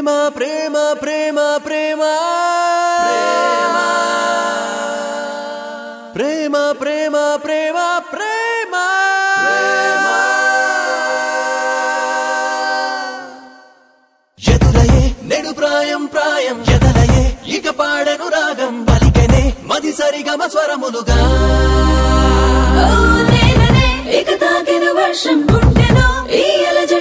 ప్రేమ ప్రేమ ప్రేమ ప్రేమ ప్రేమ ప్రేమ ప్రేమ ప్రేమ ఎదురయే నెడు ప్రాయం ప్రాయం ఎదలయే ఇక పాడను రాగం పలికెనే మది సరిగమ స్వరములుగా ఇక తాకెను వర్షం గుండెలో ఈ అలజడి